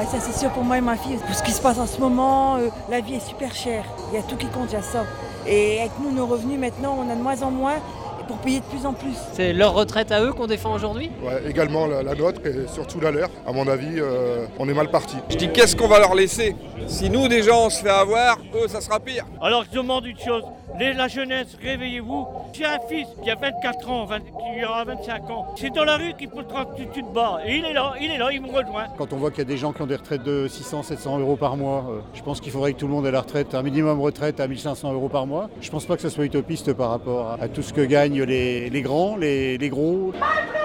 Ah, ça c'est sûr pour moi et ma fille. Pour ce qui se passe en ce moment, la vie est super chère. Il y a tout qui compte, il y a ça. Et avec nous, nos revenus maintenant, on a de moins en moins et pour payer de plus en plus. C'est leur retraite à eux qu'on défend aujourd'hui ? Ouais, également la nôtre et surtout la leur. À mon avis, on est mal parti. Je dis qu'est-ce qu'on va leur laisser ? Si nous déjà on se fait avoir, eux ça sera pire. Alors je demande une chose, la jeunesse, réveillez-vous. J'ai un fils qui a 24 ans, qui aura 25 ans. C'est dans la rue qu'il faut tu te bats. Et il est là, il me rejoint. Quand on voit qu'il y a des gens qui ont des retraites de 600, 700 euros par mois, je pense qu'il faudrait que tout le monde ait la retraite, un minimum retraite à 1500 euros par mois. Je pense pas que ça soit utopiste par rapport à tout ce que gagnent les grands, les gros.